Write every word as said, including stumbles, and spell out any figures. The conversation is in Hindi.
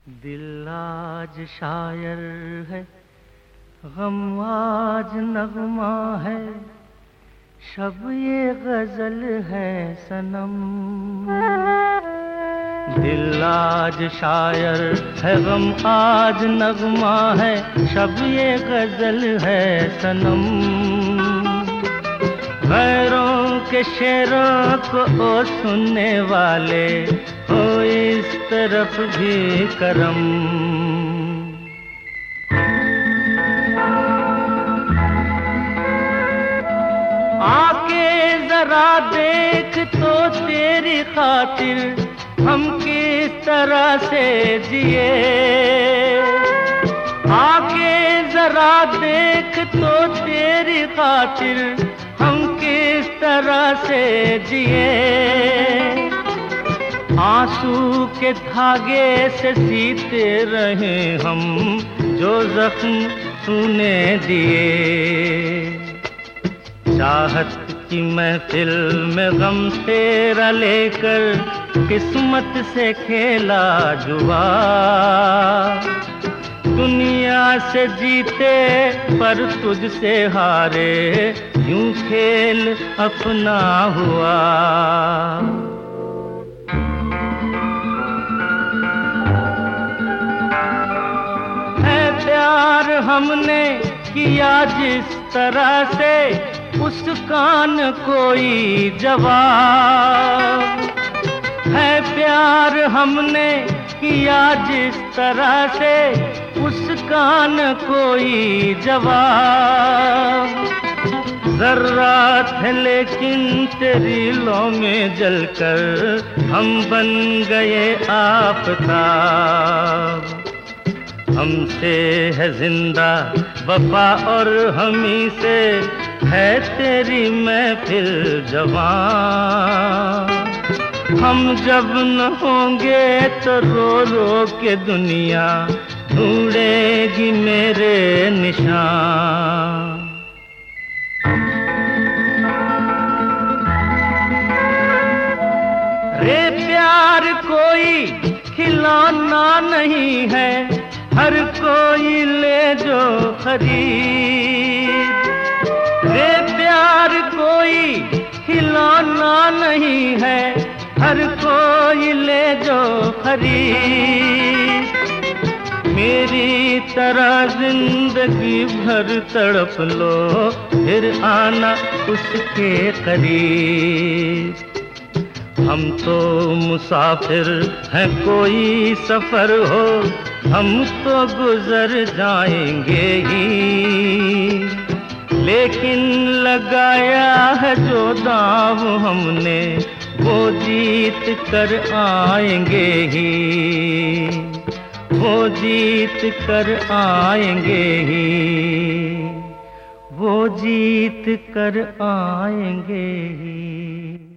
दिल आज शायर है, गम आज नगमा है, शब ये गजल है सनम। दिल आज शायर है, गम आज नगमा है, शब ये गजल है सनम। गैरों के शेरों को ओ सुनने वाले हो इस तरफ भी करम। आके जरा देख तो तेरी खातिर हम किस तरह से जिए। आके जरा देख तो तेरी खातिर हम किस तरह से जिए। आंसू के धागे से सीते रहे हम जो जख्म तूने दिए। चाहत की महफिल में गम तेरा लेकर किस्मत से खेला जुआ। दुनिया से जीते पर तुझसे हारे, यूं खेल अपना हुआ। है प्यार हमने किया जिस तरह से, उसका न कोई जवाब। है प्यार हमने किया जिस तरह से, उसका न कोई जवाब। ज़र्रात है लेकिन तेरी लौ में जलकर हम बन गए आफ़ताब। हमसे है जिंदा वफा और हमी से है तेरी महफिल जवां। हम जब न होंगे तो रो रो के दुनिया ढूंढेगी मेरे निशान। रे प्यार कोई खिलौना नहीं है, हर कोई ले जो खरीद। रे प्यार कोई खिलौना नहीं है, हर कोई ले जो खरीद। मेरी तरह जिंदगी भर तड़प लो, फिर आना उसके करीब। हम तो मुसाफिर हैं, कोई सफर हो हम तो गुजर जाएंगे ही। लेकिन लगाया है जो दांव हमने, वो जीत कर आएंगे ही। वो जीत कर आएंगे ही। वो जीत कर आएंगे ही।